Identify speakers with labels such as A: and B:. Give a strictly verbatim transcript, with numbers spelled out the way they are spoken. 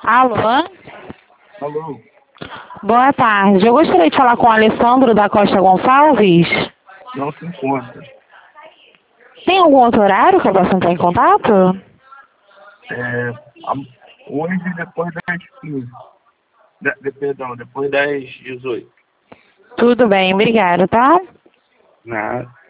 A: Alô?
B: Alô?
A: Boa tarde. Eu gostaria de falar com o Alessandro da Costa Gonçalves.
B: Não se encontra.
A: Tem algum outro horário que eu possa entrar em contato?
B: É, a- hoje, depois das quinze. De, de, perdão, depois das dezoito.
A: Tudo bem, obrigada, tá?
B: Nada.